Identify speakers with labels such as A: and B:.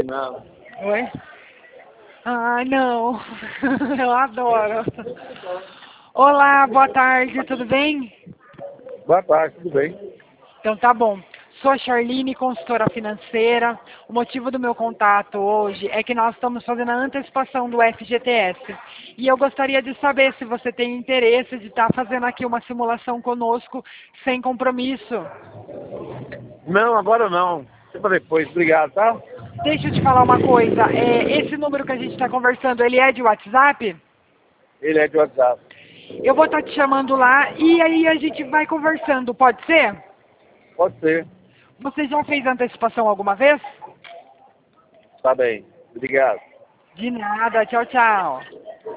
A: não.
B: Oi? Ai, não. Eu adoro. Olá, boa tarde, tudo bem?
A: Boa tarde, tudo bem?
B: Então tá bom. Sou a Charline, consultora financeira. O motivo do meu contato hoje é que nós estamos fazendo a antecipação do FGTS. E eu gostaria de saber se você tem interesse de estar fazendo aqui uma simulação conosco sem compromisso.
A: Não, agora não. Sempre depois. Obrigado, tá?
B: Deixa eu te falar uma coisa. Esse número que a gente está conversando, ele é de WhatsApp?
A: Ele é de WhatsApp.
B: Eu vou estar te chamando lá e aí a gente vai conversando, pode ser?
A: Pode ser.
B: Você já fez antecipação alguma vez?
A: Tá bem. Obrigado.
B: De nada, tchau, tchau.